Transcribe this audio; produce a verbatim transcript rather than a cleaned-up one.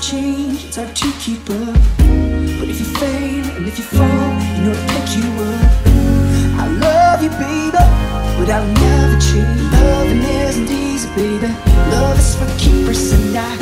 change, it's hard to keep up. But if you fail and if you fall, you know to pick you up. I love you, baby, but I'll never change. Loving isn't easy, baby. Love is for keepers, and I